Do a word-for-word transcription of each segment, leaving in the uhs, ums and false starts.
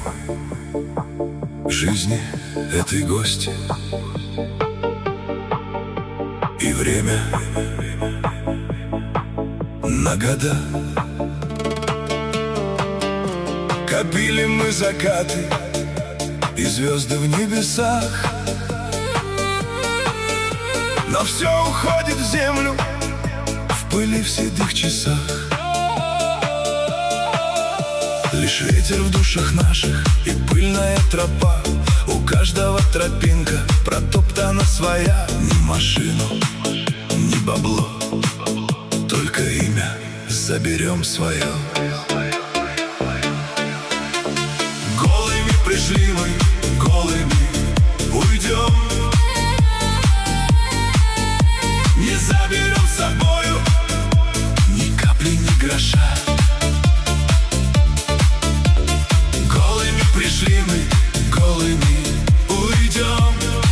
в жизни этой гости, и время на года. Копили мы закаты и звезды в небесах, но все уходит в землю в пыли в седых часах. Лишь ветер в душах наших и пыльная тропа, у каждого тропинка протоптана своя. Ни машину, ни бабло, только имя заберем свое. Голыми пришли мы, голыми уйдем, не заберем с собою ни капли, ни гроша. Голыми пришли мы, голыми уйдем,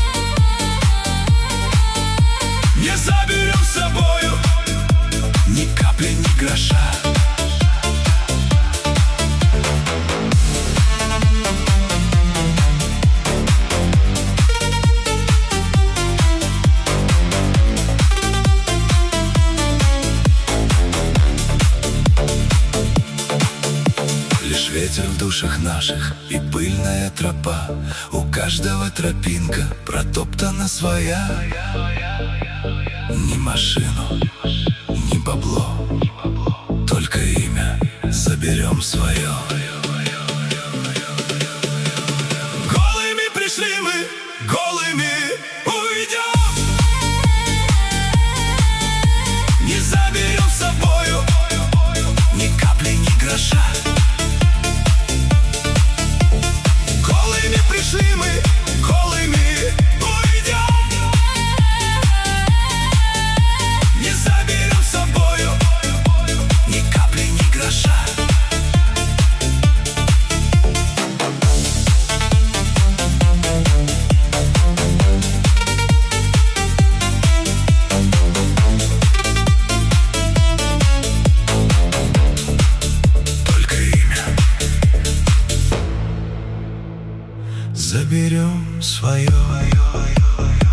не заберем с собою ни капли, ни гроша. Лишь ветер в душах наших и пыльная тропа, у каждого тропинка протоптана своя. Ни машину, ни бабло, только имя заберем свое. Голыми пришли мы, голыми уйдем, не заберем с собою ни капли, ни гроша. Голыми пришли мы, голыми уйдем, не заберем с собою ни капли, ни гроша. Только имя заберем свое.